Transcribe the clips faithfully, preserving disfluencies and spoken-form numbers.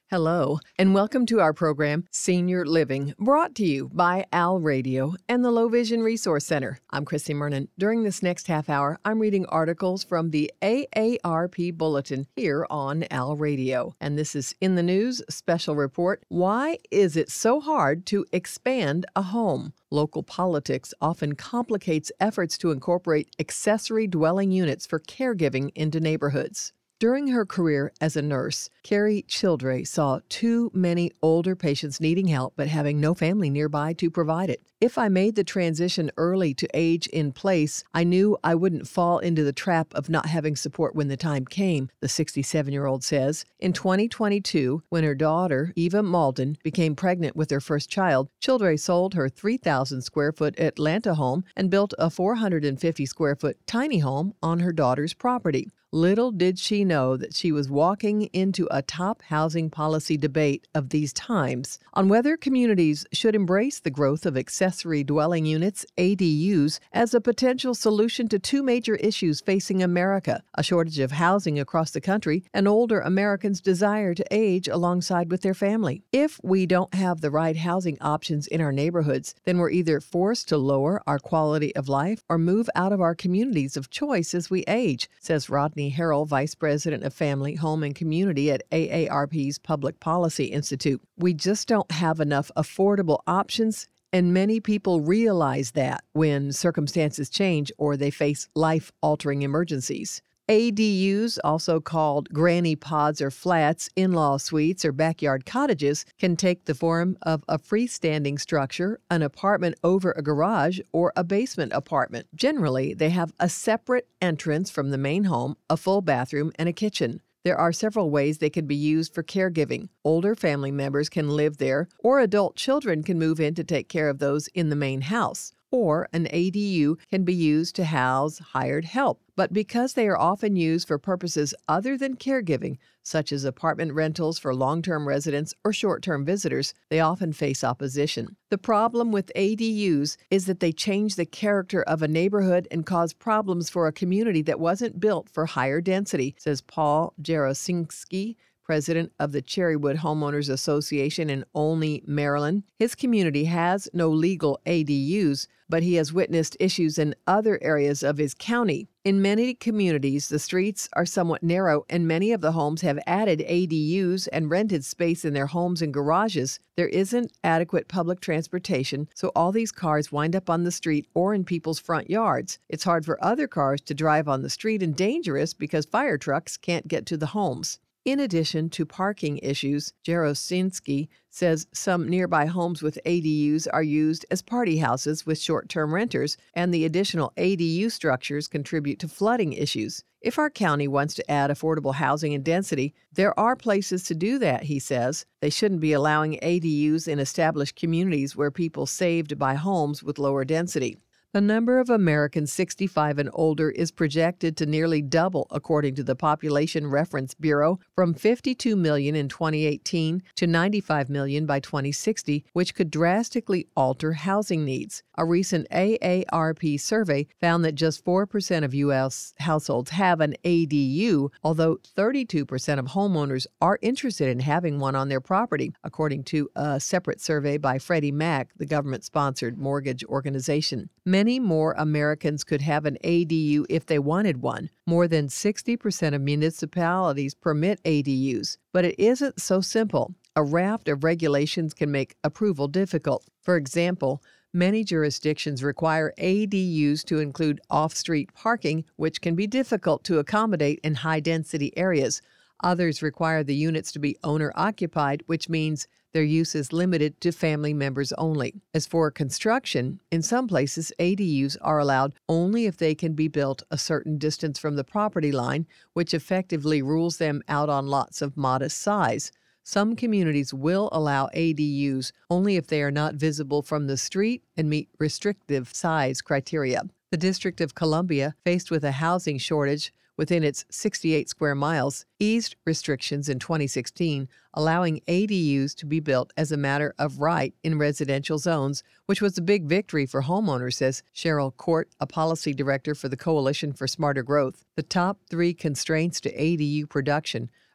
Hello, and welcome to our program, Senior Living, brought to you by Al Radio and the Low Vision Resource Center. I'm Christy Mernon. During this next half hour, I'm reading articles from the A A R P Bulletin here on Al Radio. And this is In the News Special Report, Why is it so hard to expand a home? Local politics often complicates efforts to incorporate accessory dwelling units for caregiving into neighborhoods. During her career as a nurse, Carrie Childre saw too many older patients needing help but having no family nearby to provide it. If I made the transition early to age in place, I knew I wouldn't fall into the trap of not having support when the time came, the sixty-seven-year-old says. In twenty twenty-two, when her daughter, Eva Malden, became pregnant with their first child, Childre sold her three thousand square foot Atlanta home and built a four hundred fifty square foot tiny home on her daughter's property. Little did she know that she was walking into a top housing policy debate of these times on whether communities should embrace the growth of accessory dwelling units, A D Us, as a potential solution to two major issues facing America: a shortage of housing across the country and older Americans' desire to age alongside with their family. If we don't have the right housing options in our neighborhoods, then we're either forced to lower our quality of life or move out of our communities of choice as we age, says Rodney Harrell, Vice President of Family, Home, and Community at A A R P's Public Policy Institute. We just don't have enough affordable options, and many people realize that when circumstances change or they face life-altering emergencies. A D Us, also called granny pods or flats, in-law suites, or backyard cottages, can take the form of a freestanding structure, an apartment over a garage, or a basement apartment. Generally, they have a separate entrance from the main home, a full bathroom, and a kitchen. There are several ways they can be used for caregiving. Older family members can live there, or adult children can move in to take care of those in the main house. Or an A D U can be used to house hired help. But because they are often used for purposes other than caregiving, such as apartment rentals for long-term residents or short-term visitors, they often face opposition. The problem with A D Us is that they change the character of a neighborhood and cause problems for a community that wasn't built for higher density, says Paul Jarosinski, president of the Cherrywood Homeowners Association in Olney, Maryland. His community has no legal A D Us, but he has witnessed issues in other areas of his county. In many communities, the streets are somewhat narrow, and many of the homes have added A D Us and rented space in their homes and garages. There isn't adequate public transportation, so all these cars wind up on the street or in people's front yards. It's hard for other cars to drive on the street and dangerous because fire trucks can't get to the homes. In addition to parking issues, Jarosinski says some nearby homes with A D Us are used as party houses with short-term renters, and the additional A D U structures contribute to flooding issues. If our county wants to add affordable housing and density, there are places to do that, he says. They shouldn't be allowing A D Us in established communities where people saved by homes with lower density. The number of Americans sixty-five and older is projected to nearly double, according to the Population Reference Bureau, from fifty-two million in twenty eighteen to ninety-five million by twenty sixty, which could drastically alter housing needs. A recent A A R P survey found that just four percent of U S households have an A D U, although thirty-two percent of homeowners are interested in having one on their property, according to a separate survey by Freddie Mac, the government-sponsored mortgage organization. Many more Americans could have an A D U if they wanted one. More than sixty percent of municipalities permit A D Us, but it isn't so simple. A raft of regulations can make approval difficult. For example, many jurisdictions require A D Us to include off-street parking, which can be difficult to accommodate in high-density areas. Others require the units to be owner-occupied, which means their use is limited to family members only. As for construction, in some places, A D Us are allowed only if they can be built a certain distance from the property line, which effectively rules them out on lots of modest size. Some communities will allow A D Us only if they are not visible from the street and meet restrictive size criteria. The District of Columbia, faced with a housing shortage within its sixty-eight square miles, eased restrictions in twenty sixteen, allowing A D Us to be built as a matter of right in residential zones, which was a big victory for homeowners, says Cheryl Court, a policy director for the Coalition for Smarter Growth. The top three constraints to A D U production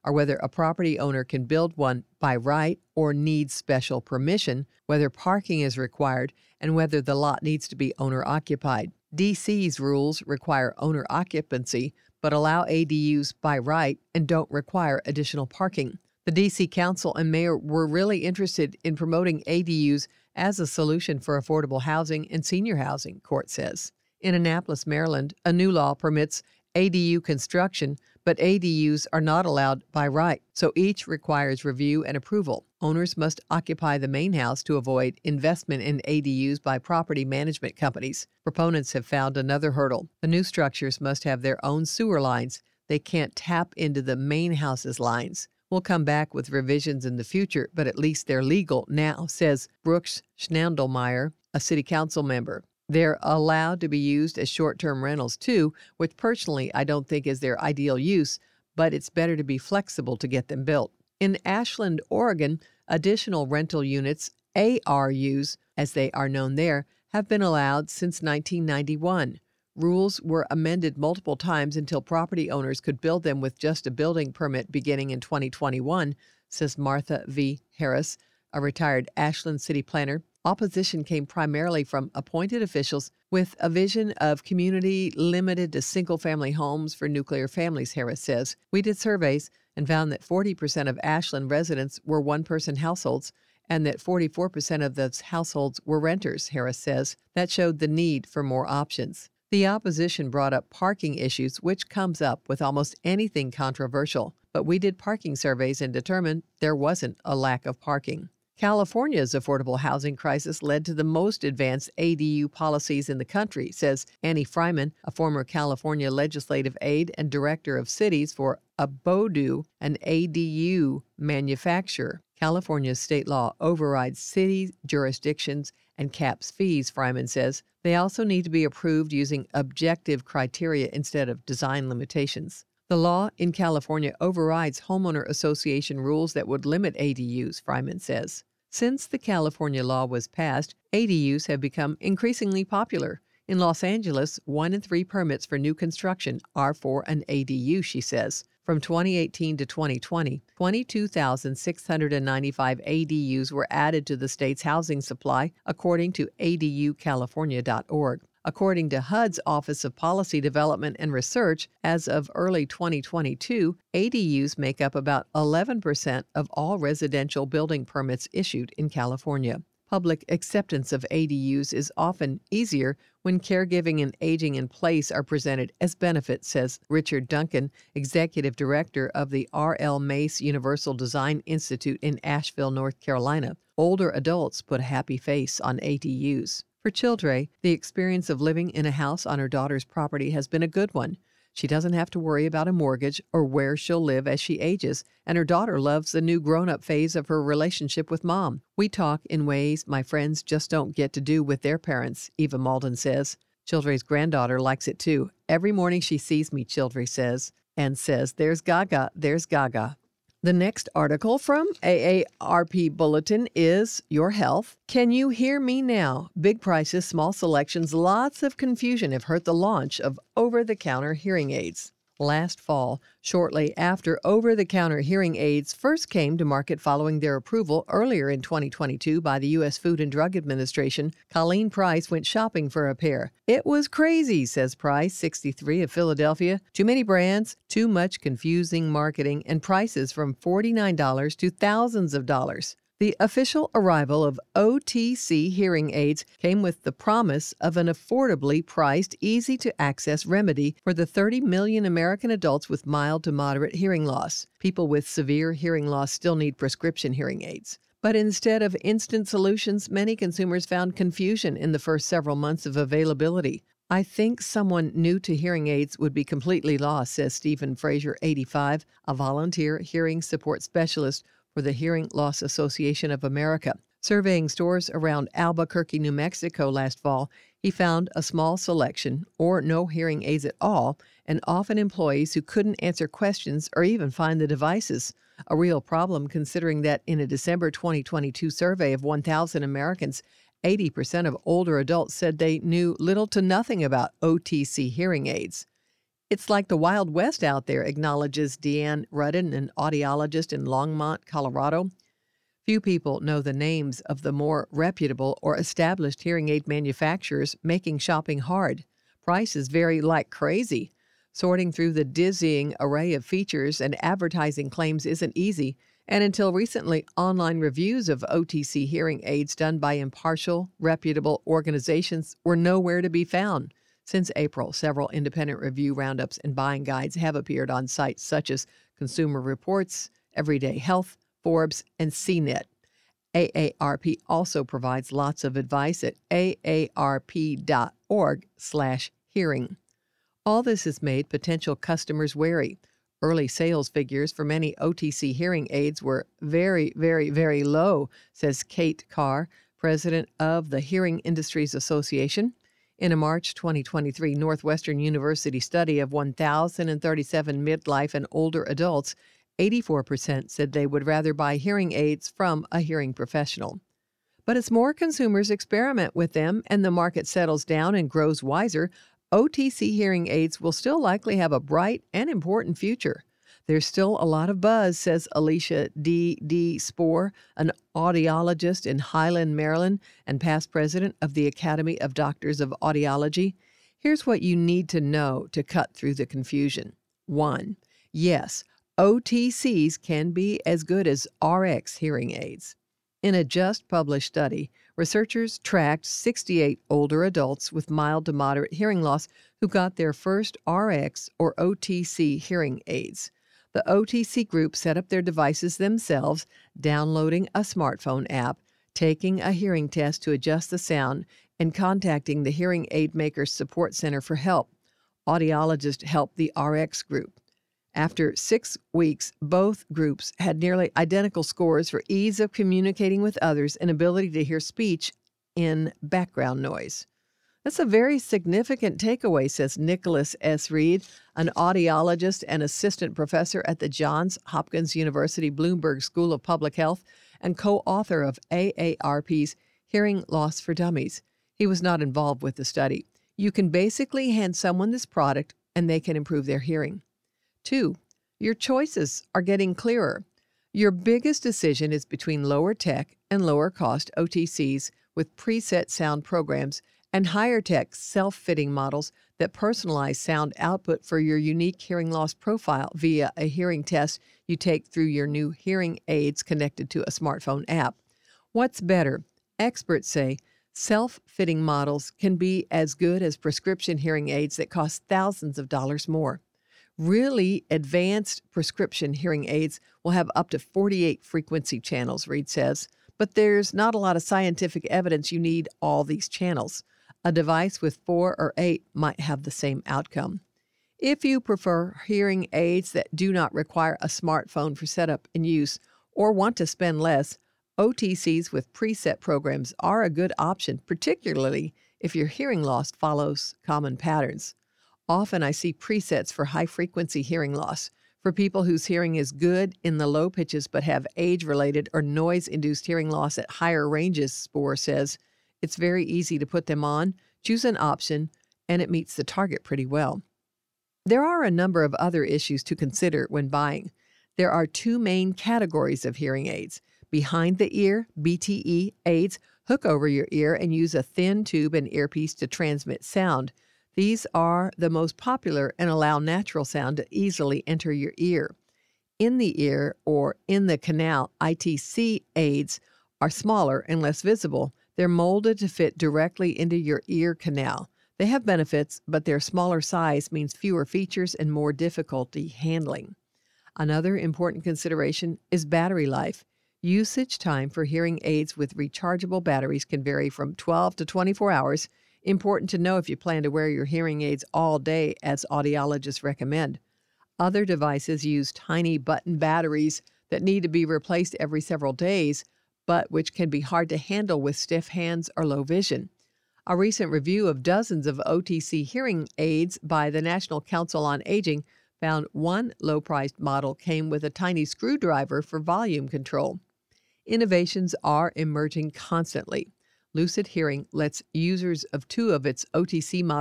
are whether a property owner can build one by right or needs special permission, whether parking is required, and whether the lot needs to be owner-occupied. D C's rules require owner occupancy, but allow A D Us by right and don't require additional parking. The D C Council and mayor were really interested in promoting A D Us as a solution for affordable housing and senior housing, court says. In Annapolis, Maryland, a new law permits A D U construction, but A D Us are not allowed by right, so each requires review and approval. Owners must occupy the main house to avoid investment in A D Us by property management companies. Proponents have found another hurdle. The new structures must have their own sewer lines. They can't tap into the main house's lines. We'll come back with revisions in the future, but at least they're legal now, says Brooks Schnandelmeyer, a city council member. They're allowed to be used as short-term rentals, too, which personally I don't think is their ideal use, but it's better to be flexible to get them built. In Ashland, Oregon, additional rental units, A R Us, as they are known there, have been allowed since nineteen ninety-one. Rules were amended multiple times until property owners could build them with just a building permit beginning in twenty twenty-one, says Martha V. Harris, a retired Ashland city planner. Opposition came primarily from appointed officials with a vision of community limited to single-family homes for nuclear families, Harris says. We did surveys and found that forty percent of Ashland residents were one-person households and that forty-four percent of those households were renters, Harris says. That showed the need for more options. The opposition brought up parking issues, which comes up with almost anything controversial, but we did parking surveys and determined there wasn't a lack of parking. California's affordable housing crisis led to the most advanced A D U policies in the country, says Annie Fryman, a former California legislative aide and director of cities for Abodu, an A D U manufacturer. California's state law overrides city jurisdictions and caps fees, Fryman says. They also need to be approved using objective criteria instead of design limitations. The law in California overrides homeowner association rules that would limit A D Us, Fryman says. Since the California law was passed, A D Us have become increasingly popular. In Los Angeles, one in three permits for new construction are for an A D U, she says. From twenty eighteen to twenty twenty, twenty-two thousand six hundred ninety-five A D Us were added to the state's housing supply, according to A D U California dot org. According to H U D's Office of Policy Development and Research, as of early twenty twenty-two, A D Us make up about eleven percent of all residential building permits issued in California. Public acceptance of A D Us is often easier when caregiving and aging in place are presented as benefits, says Richard Duncan, executive director of the R L Mace Universal Design Institute in Asheville, North Carolina. Older adults put a happy face on A D Us. For Childre, the experience of living in a house on her daughter's property has been a good one. She doesn't have to worry about a mortgage or where she'll live as she ages, and her daughter loves the new grown-up phase of her relationship with Mom. We talk in ways my friends just don't get to do with their parents, Eva Malden says. Childre's granddaughter likes it too. Every morning she sees me, Childre says, and says, "There's Gaga, there's Gaga." The next article from A A R P Bulletin is Your Health. Can you hear me now? Big prices, small selections, lots of confusion have hurt the launch of over-the-counter hearing aids. Last fall, shortly after over-the-counter hearing aids first came to market following their approval earlier in twenty twenty-two by the U S Food and Drug Administration, Colleen Price went shopping for a pair. It was crazy, says Price, sixty-three, of Philadelphia. Too many brands, too much confusing marketing, and prices from forty-nine dollars to thousands of dollars. The official arrival of O T C hearing aids came with the promise of an affordably priced, easy-to-access remedy for the thirty million American adults with mild to moderate hearing loss. People with severe hearing loss still need prescription hearing aids. But instead of instant solutions, many consumers found confusion in the first several months of availability. I think someone new to hearing aids would be completely lost, says Stephen Frazier, eighty-five, a volunteer hearing support specialist for the Hearing Loss Association of America. Surveying stores around Albuquerque, New Mexico last fall, he found a small selection, or no hearing aids at all, and often employees who couldn't answer questions or even find the devices. A real problem considering that in a December twenty twenty-two survey of one thousand Americans, eighty percent of older adults said they knew little to nothing about O T C hearing aids. It's like the Wild West out there, acknowledges Deanne Rudden, an audiologist in Longmont, Colorado. Few people know the names of the more reputable or established hearing aid manufacturers, making shopping hard. Prices vary like crazy. Sorting through the dizzying array of features and advertising claims isn't easy, and until recently, online reviews of O T C hearing aids done by impartial, reputable organizations were nowhere to be found. Since April, several independent review roundups and buying guides have appeared on sites such as Consumer Reports, Everyday Health, Forbes, and C net. A A R P also provides lots of advice at A A R P dot org slash hearing. All this has made potential customers wary. Early sales figures for many O T C hearing aids were very, very, very low, says Kate Carr, president of the Hearing Industries Association. In a March twenty twenty-three Northwestern University study of one thousand thirty-seven midlife and older adults, eighty-four percent said they would rather buy hearing aids from a hearing professional. But as more consumers experiment with them and the market settles down and grows wiser, O T C hearing aids will still likely have a bright and important future. There's still a lot of buzz, says Alicia D. D. Spoor, an audiologist in Highland, Maryland, and past president of the Academy of Doctors of Audiology. Here's what you need to know to cut through the confusion. One, yes, O T Cs can be as good as R X hearing aids. In a just published study, researchers tracked sixty-eight older adults with mild to moderate hearing loss who got their first R X or O T C hearing aids. The O T C group set up their devices themselves, downloading a smartphone app, taking a hearing test to adjust the sound, and contacting the hearing aid maker's support center for help. Audiologists helped the R X group. After six weeks, both groups had nearly identical scores for ease of communicating with others and ability to hear speech in background noise. That's a very significant takeaway, says Nicholas S. Reed, an audiologist and assistant professor at the Johns Hopkins University Bloomberg School of Public Health and co-author of A A R P's Hearing Loss for Dummies. He was not involved with the study. You can basically hand someone this product and they can improve their hearing. Two, your choices are getting clearer. Your biggest decision is between lower tech and lower cost O T Cs with preset sound programs and higher tech self-fitting models that personalize sound output for your unique hearing loss profile via a hearing test you take through your new hearing aids connected to a smartphone app. What's better? Experts say self-fitting models can be as good as prescription hearing aids that cost thousands of dollars more. Really advanced prescription hearing aids will have up to forty-eight frequency channels, Reed says, but there's not a lot of scientific evidence you need all these channels. A device with four or eight might have the same outcome. If you prefer hearing aids that do not require a smartphone for setup and use or want to spend less, O T Cs with preset programs are a good option, particularly if your hearing loss follows common patterns. Often I see presets for high-frequency hearing loss. For people whose hearing is good in the low pitches but have age-related or noise-induced hearing loss at higher ranges, Spoor says, it's very easy to put them on, choose an option, and it meets the target pretty well. There are a number of other issues to consider when buying. There are two main categories of hearing aids. Behind-the-ear, B T E, aids hook over your ear and use a thin tube and earpiece to transmit sound. These are the most popular and allow natural sound to easily enter your ear. In the ear or in the canal, I T C aids are smaller and less visible. They're molded to fit directly into your ear canal. They have benefits, but their smaller size means fewer features and more difficulty handling. Another important consideration is battery life. Usage time for hearing aids with rechargeable batteries can vary from twelve to twenty-four hours. Important to know if you plan to wear your hearing aids all day, as audiologists recommend. Other devices use tiny button batteries that need to be replaced every several days, but which can be hard to handle with stiff hands or low vision. A recent review of dozens of O T C hearing aids by the National Council on Aging found one low-priced model came with a tiny screwdriver for volume control. Innovations are emerging constantly. Lucid Hearing lets users of two of its O T C models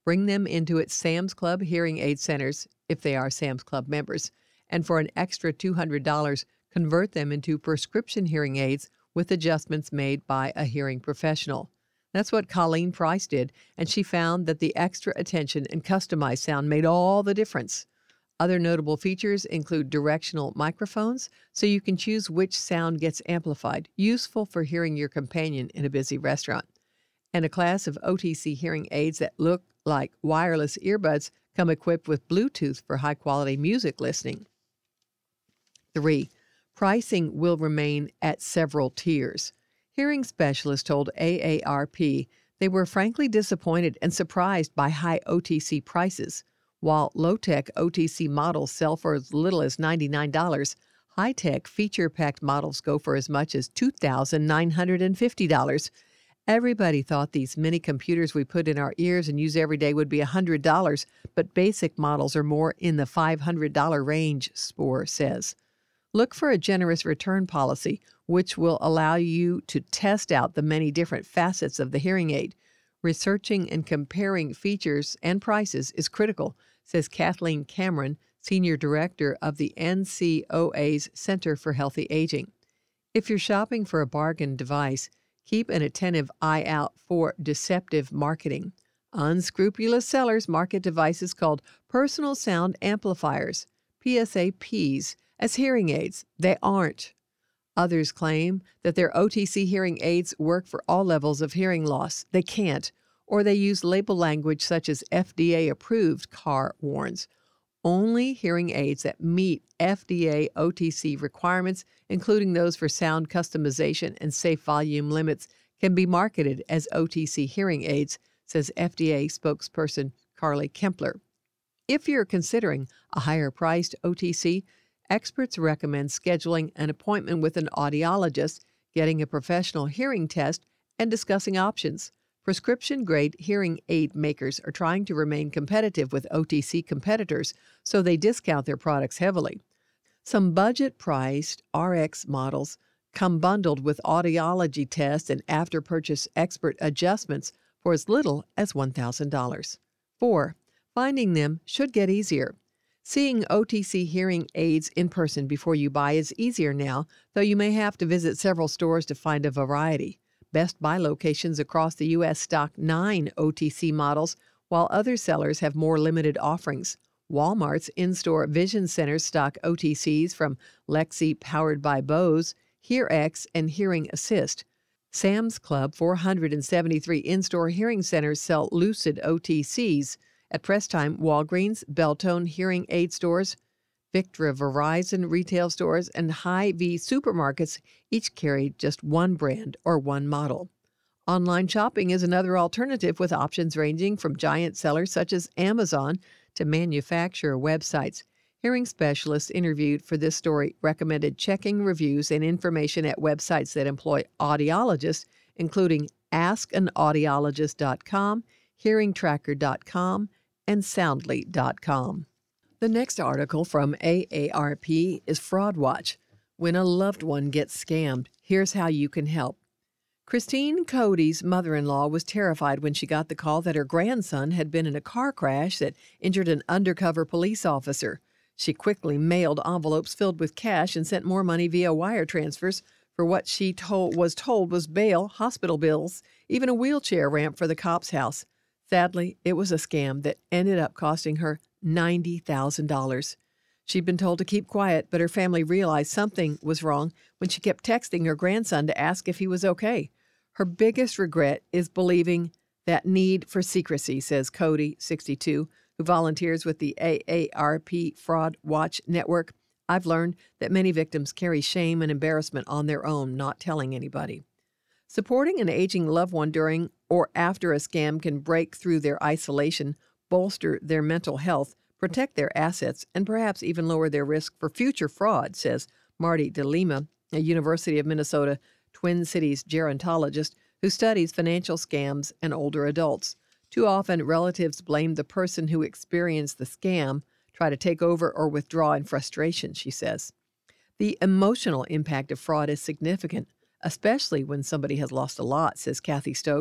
bring them into its Sam's Club hearing aid centers if they are Sam's Club members, and for an extra two hundred dollars, convert them into prescription hearing aids with adjustments made by a hearing professional. That's what Colleen Price did, and she found that the extra attention and customized sound made all the difference. Other notable features include directional microphones, so you can choose which sound gets amplified, useful for hearing your companion in a busy restaurant. And a class of O T C hearing aids that look like wireless earbuds come equipped with Bluetooth for high-quality music listening. Three, pricing will remain at several tiers. Hearing specialists told A A R P they were frankly disappointed and surprised by high O T C prices. While low-tech O T C models sell for as little as ninety-nine dollars, high-tech feature-packed models go for as much as two thousand nine hundred fifty dollars. Everybody thought these mini computers we put in our ears and use every day would be one hundred dollars, but basic models are more in the five hundred dollars range, Spoor says. Look for a generous return policy, which will allow you to test out the many different facets of the hearing aid. Researching and comparing features and prices is critical, says Kathleen Cameron, Senior Director of the N C O A's Center for Healthy Aging. If you're shopping for a bargain device, keep an attentive eye out for deceptive marketing. Unscrupulous sellers market devices called personal sound amplifiers, P S A Ps, as hearing aids. They aren't. Others claim that their O T C hearing aids work for all levels of hearing loss. They can't, or they use label language such as F D A-approved, Carr warns. Only hearing aids that meet F D A O T C requirements, including those for sound customization and safe volume limits, can be marketed as O T C hearing aids, says F D A spokesperson Carly Kempler. If you're considering a higher-priced O T C, experts recommend scheduling an appointment with an audiologist, getting a professional hearing test, and discussing options. Prescription-grade hearing aid makers are trying to remain competitive with O T C competitors, so they discount their products heavily. Some budget-priced R X models come bundled with audiology tests and after-purchase expert adjustments for as little as one thousand dollars. Four, finding them should get easier. Seeing O T C hearing aids in person before you buy is easier now, though you may have to visit several stores to find a variety. Best Buy locations across the U S stock nine O T C models, while other sellers have more limited offerings. Walmart's in-store vision centers stock O T Cs from Lexi, powered by Bose, HearX, and Hearing Assist. Sam's Club four hundred seventy-three in-store hearing centers sell Lucid O T Cs. At press time, Walgreens, Beltone hearing aid stores, Victra Verizon retail stores, and Hy-Vee supermarkets each carry just one brand or one model. Online shopping is another alternative with options ranging from giant sellers such as Amazon to manufacturer websites. Hearing specialists interviewed for this story recommended checking reviews and information at websites that employ audiologists, including ask an audiologist dot com, hearing tracker dot com, and soundly dot com. The next article from A A R P is Fraud Watch. When a loved one gets scammed, here's how you can help. Christine Cody's mother-in-law was terrified when she got the call that her grandson had been in a car crash that injured an undercover police officer. She quickly mailed envelopes filled with cash and sent more money via wire transfers for what she told, was told was bail, hospital bills, even a wheelchair ramp for the cop's house. Sadly, it was a scam that ended up costing her ninety thousand dollars. She'd been told to keep quiet, but her family realized something was wrong when she kept texting her grandson to ask if he was okay. Her biggest regret is believing that need for secrecy, says Cody, sixty-two, who volunteers with the A A R P Fraud Watch Network. I've learned that many victims carry shame and embarrassment on their own, not telling anybody. Supporting an aging loved one during or after a scam can break through their isolation, bolster their mental health, protect their assets, and perhaps even lower their risk for future fraud, says Marty DeLima, a University of Minnesota Twin Cities gerontologist who studies financial scams and older adults. Too often, relatives blame the person who experienced the scam, try to take over or withdraw in frustration, she says. The emotional impact of fraud is significant, especially when somebody has lost a lot, says Kathy Stokes,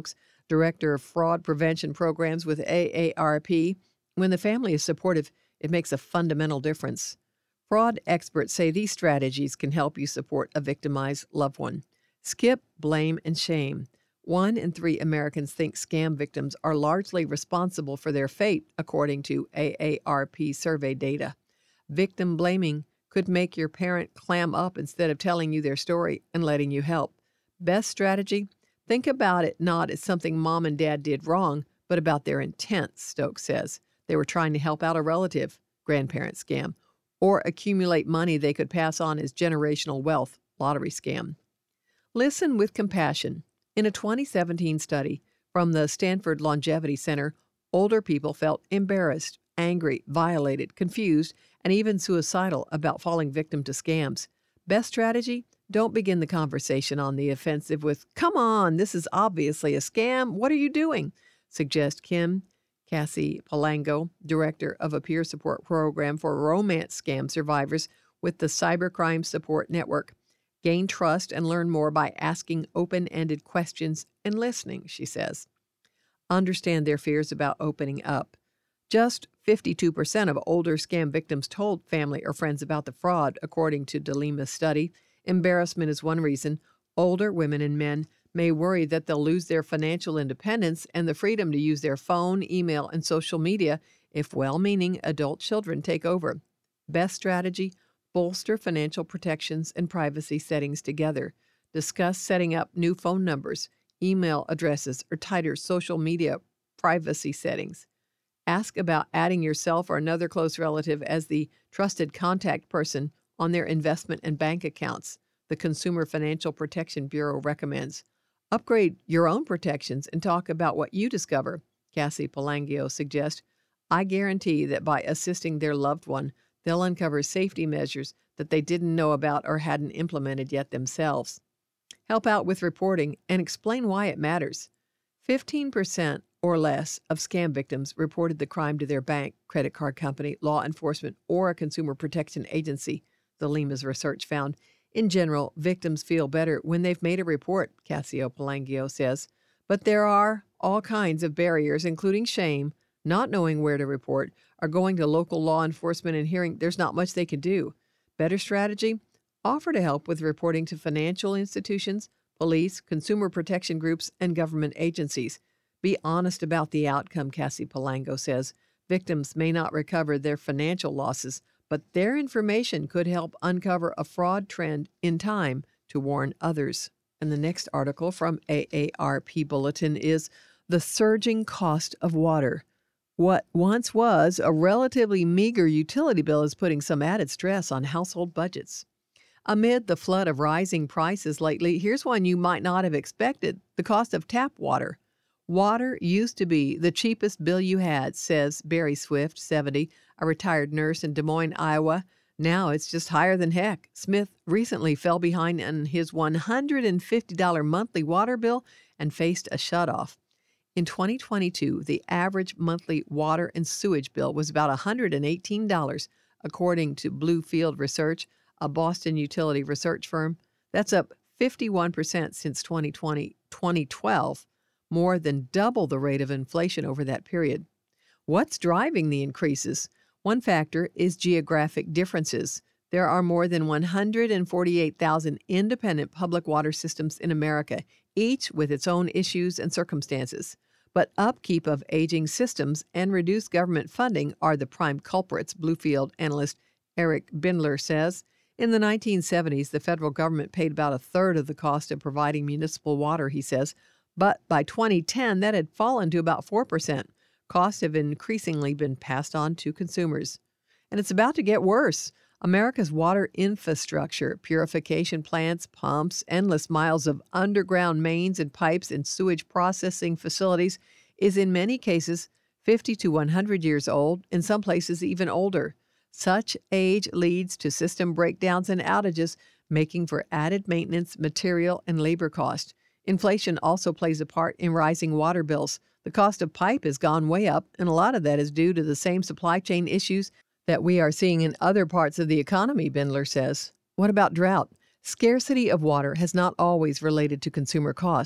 director of fraud prevention programs with A A R P. When the family is supportive, it makes a fundamental difference. Fraud experts say these strategies can help you support a victimized loved one. Skip blame and shame. One in three Americans think scam victims are largely responsible for their fate, according to A A R P survey data. Victim blaming could make your parent clam up instead of telling you their story and letting you help. Best strategy? Think about it not as something mom and dad did wrong, but about their intent, Stokes says. They were trying to help out a relative, grandparent scam, or accumulate money they could pass on as generational wealth, lottery scam. Listen with compassion. In a twenty seventeen study from the Stanford Longevity Center, older people felt embarrassed, angry, violated, confused, and even suicidal about falling victim to scams. Best strategy? Don't begin the conversation on the offensive with, "Come on, this is obviously a scam. What are you doing?" Suggest Kim Cassie Palango, director of a peer support program for romance scam survivors with the Cybercrime Support Network. Gain trust and learn more by asking open-ended questions and listening, she says. Understand their fears about opening up. Just fifty-two percent of older scam victims told family or friends about the fraud, according to DeLima's study. Embarrassment is one reason. Older women and men may worry that they'll lose their financial independence and the freedom to use their phone, email, and social media if well-meaning adult children take over. Best strategy? Bolster financial protections and privacy settings together. Discuss setting up new phone numbers, email addresses, or tighter social media privacy settings. Ask about adding yourself or another close relative as the trusted contact person on their investment and bank accounts, the Consumer Financial Protection Bureau recommends. Upgrade your own protections and talk about what you discover, Cassie Palango suggests. I guarantee that by assisting their loved one, they'll uncover safety measures that they didn't know about or hadn't implemented yet themselves. Help out with reporting and explain why it matters. fifteen percent or less of scam victims reported the crime to their bank, credit card company, law enforcement, or a consumer protection agency, the Lima's research found. In general, victims feel better when they've made a report, Cassio Palango says. But there are all kinds of barriers, including shame, not knowing where to report, or going to local law enforcement and hearing there's not much they can do. Better strategy? Offer to help with reporting to financial institutions, police, consumer protection groups, and government agencies. Be honest about the outcome, Cassie Palango says. Victims may not recover their financial losses, but their information could help uncover a fraud trend in time to warn others. And the next article from A A R P Bulletin is The Surging Cost of Water. What once was a relatively meager utility bill is putting some added stress on household budgets. Amid the flood of rising prices lately, here's one you might not have expected: the cost of tap water. Water used to be the cheapest bill you had, says Barry Swift, seventy, a retired nurse in Des Moines, Iowa. Now it's just higher than heck. Smith recently fell behind on his one hundred fifty dollars monthly water bill and faced a shutoff. In twenty twenty-two, the average monthly water and sewage bill was about one hundred eighteen dollars, according to Bluefield Research, a Boston utility research firm. That's up fifty-one percent since twenty twenty, twenty twelve, more than double the rate of inflation over that period. What's driving the increases? One factor is geographic differences. There are more than one hundred forty-eight thousand independent public water systems in America, each with its own issues and circumstances. But upkeep of aging systems and reduced government funding are the prime culprits, Bluefield analyst Eric Bindler says. In the nineteen seventies, the federal government paid about a third of the cost of providing municipal water, he says. But by twenty ten, that had fallen to about four percent. Costs have increasingly been passed on to consumers. And it's about to get worse. America's water infrastructure, purification plants, pumps, endless miles of underground mains and pipes and sewage processing facilities is in many cases fifty to one hundred years old, in some places even older. Such age leads to system breakdowns and outages, making for added maintenance, material, and labor cost. Inflation also plays a part in rising water bills. The cost of pipe has gone way up, and a lot of that is due to the same supply chain issues that we are seeing in other parts of the economy, Bindler says. What about drought? Scarcity of water has not always related to consumer cost.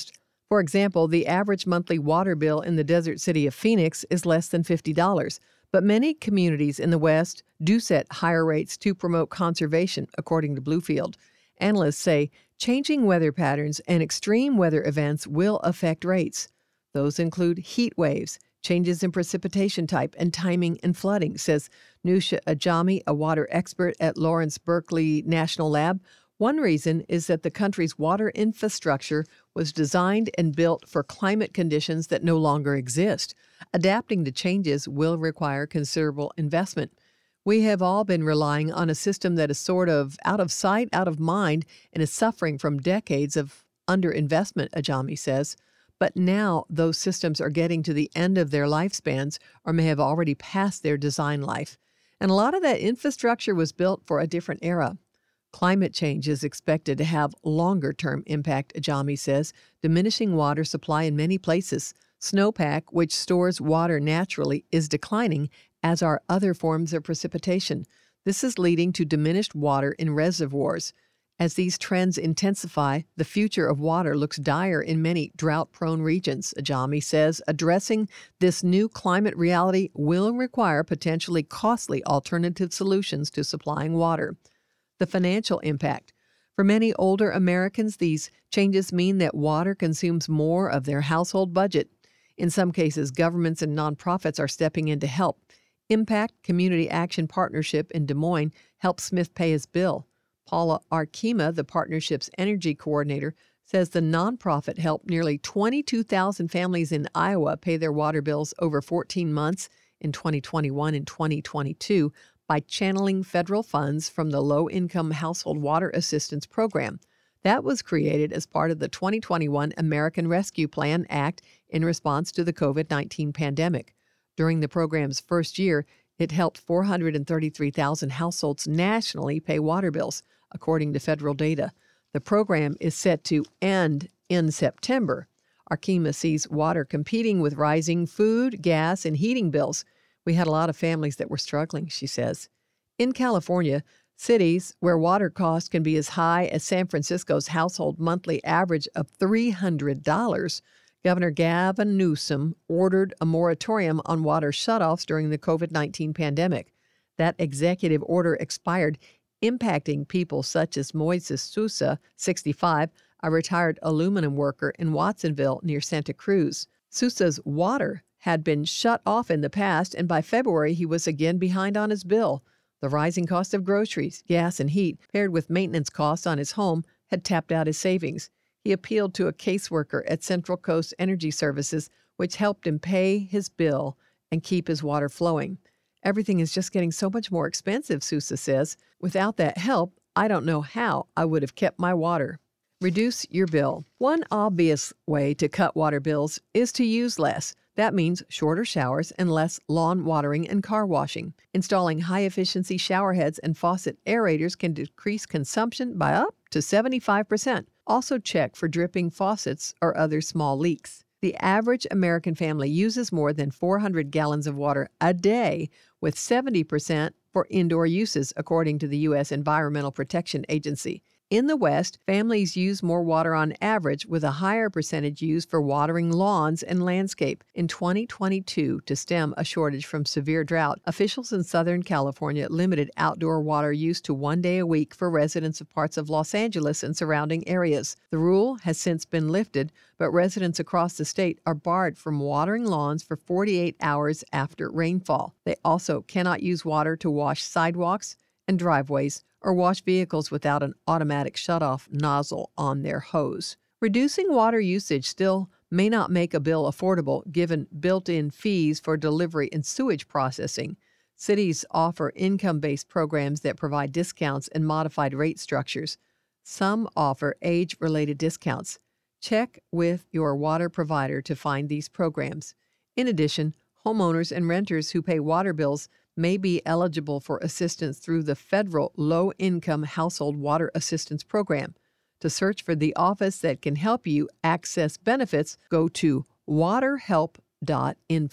For example, the average monthly water bill in the desert city of Phoenix is less than fifty dollars, but many communities in the West do set higher rates to promote conservation, according to Bluefield. Analysts say changing weather patterns and extreme weather events will affect rates. Those include heat waves, changes in precipitation type, and timing and flooding, says Nusha Ajami, a water expert at Lawrence Berkeley National Lab. One reason is that the country's water infrastructure was designed and built for climate conditions that no longer exist. Adapting to changes will require considerable investment. We have all been relying on a system that is sort of out of sight, out of mind, and is suffering from decades of underinvestment, Ajami says. But now those systems are getting to the end of their lifespans or may have already passed their design life. And a lot of that infrastructure was built for a different era. Climate change is expected to have longer-term impact, Ajami says, diminishing water supply in many places. Snowpack, which stores water naturally, is declining, as are other forms of precipitation. This is leading to diminished water in reservoirs. As these trends intensify, the future of water looks dire in many drought-prone regions, Ajami says. Addressing this new climate reality will require potentially costly alternative solutions to supplying water. The financial impact. For many older Americans, these changes mean that water consumes more of their household budget. In some cases, governments and nonprofits are stepping in to help. Impact Community Action Partnership in Des Moines helped Smith pay his bill. Paula Arkema, the partnership's energy coordinator, says the nonprofit helped nearly twenty-two thousand families in Iowa pay their water bills over fourteen months in twenty twenty-one and twenty twenty-two by channeling federal funds from the Low-Income Household Water Assistance Program. That was created as part of the twenty twenty-one American Rescue Plan Act in response to the covid nineteen pandemic. During the program's first year, it helped four hundred thirty-three thousand households nationally pay water bills, according to federal data. The program is set to end in September. Arkema sees water competing with rising food, gas, and heating bills. We had a lot of families that were struggling, she says. In California, cities where water costs can be as high as San Francisco's household monthly average of three hundred dollars, Governor Gavin Newsom ordered a moratorium on water shutoffs during the covid nineteen pandemic. That executive order expired, impacting people such as Moises Sousa, sixty-five, a retired aluminum worker in Watsonville near Santa Cruz. Sousa's water had been shut off in the past, and by February he was again behind on his bill. The rising cost of groceries, gas, and heat, paired with maintenance costs on his home, had tapped out his savings. He appealed to a caseworker at Central Coast Energy Services, which helped him pay his bill and keep his water flowing. Everything is just getting so much more expensive, Sousa says. Without that help, I don't know how I would have kept my water. Reduce your bill. One obvious way to cut water bills is to use less. That means shorter showers and less lawn watering and car washing. Installing high-efficiency shower heads and faucet aerators can decrease consumption by up to seventy-five percent. Also check for dripping faucets or other small leaks. The average American family uses more than four hundred gallons of water a day, with seventy percent for indoor uses, according to the U S Environmental Protection Agency. In the West, families use more water on average, with a higher percentage used for watering lawns and landscape. In twenty twenty-two, to stem a shortage from severe drought, officials in Southern California limited outdoor water use to one day a week for residents of parts of Los Angeles and surrounding areas. The rule has since been lifted, but residents across the state are barred from watering lawns for forty-eight hours after rainfall. They also cannot use water to wash sidewalks and driveways or wash vehicles without an automatic shutoff nozzle on their hose. Reducing water usage still may not make a bill affordable, given built-in fees for delivery and sewage processing. Cities offer income-based programs that provide discounts and modified rate structures. Some offer age-related discounts. Check with your water provider to find these programs. In addition, homeowners and renters who pay water bills may be eligible for assistance through the federal Low-Income Household Water Assistance Program. To search for the office that can help you access benefits, go to water help dot info.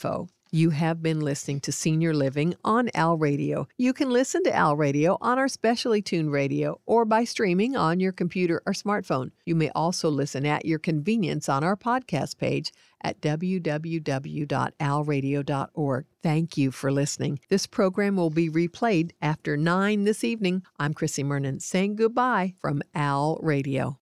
You have been listening to Senior Living on Al Radio. You can listen to Al Radio on our specially tuned radio or by streaming on your computer or smartphone. You may also listen at your convenience on our podcast page at w w w dot al radio dot org. Thank you for listening. This program will be replayed after nine this evening. I'm Chrissy Murnan saying goodbye from Al Radio.